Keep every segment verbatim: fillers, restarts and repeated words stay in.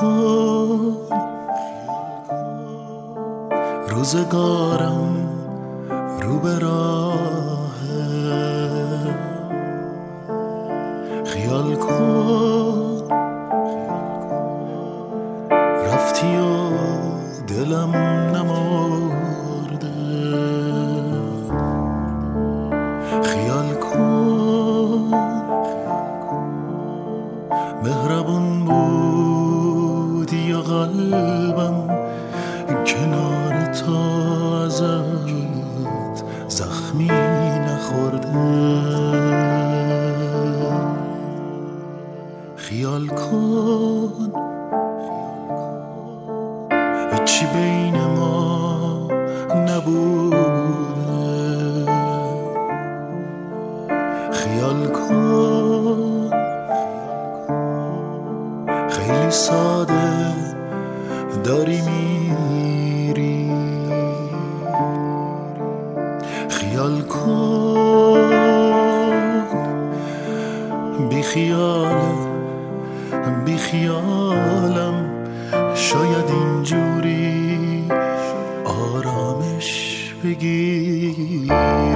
کن روزگارم رو به راهه، خیال کن رفتی و دلم نمرده، خیال کن مهربون بودی یا قلبم کنار تو ازت زخمی نخورده، خیال کن هیچی بین ما نبوده، خیال کن خیلی ساده داری میری، خیال کن بی خیال بی خیالم شاید اینجوری آرامش بگیری،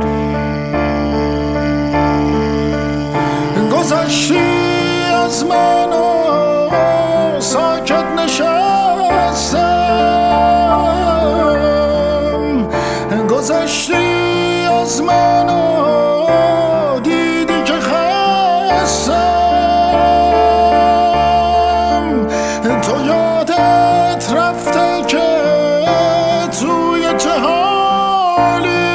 گذشتی از من و ساکت نشستم، گذشتی از من و دیدی که خستم، تو یادت رفته که توی چه حالی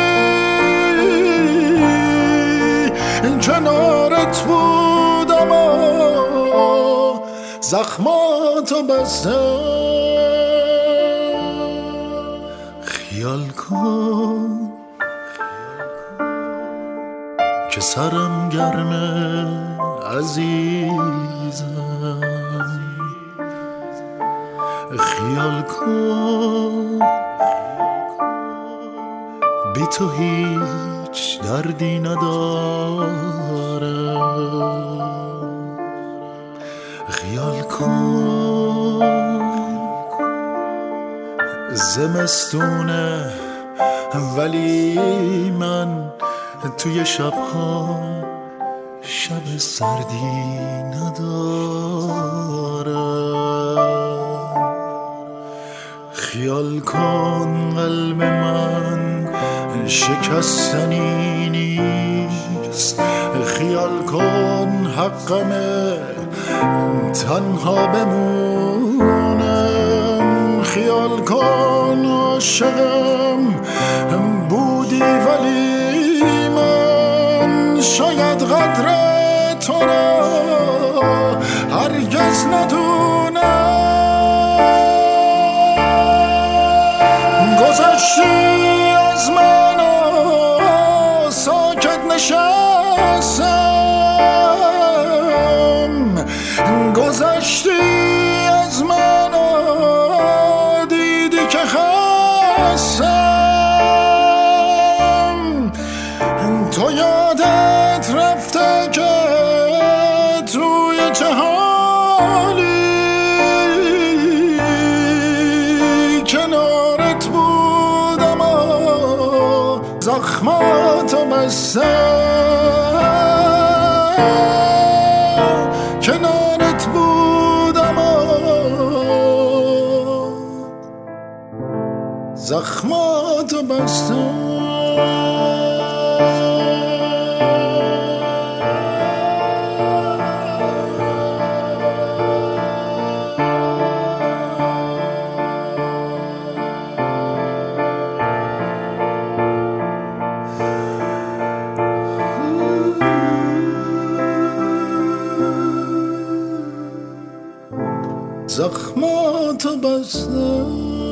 کنارت بودم و زخماتو بستم، خیال کن که سرم گرمه عزیزم، خیال کن بی تو هیچ دردی ندارم، خیال کن زمستونه ولی من توی شبها شب سردی ندارم، خیال کن قلب من شکستنی نیست، خیال کن حقمه تنها بمونم، خیال کن عاشقم بودی ولی من شاید قدر تو را هرگز ندونم، گذشتی از من و ساکت نشستم، گذشتی از من و دیدی که خستم، تو یادت رفته که توی چه حالی کنارت بودم و زخماتو بستم، کنارت بودم و زخماتو بستم. زخماتو بستم.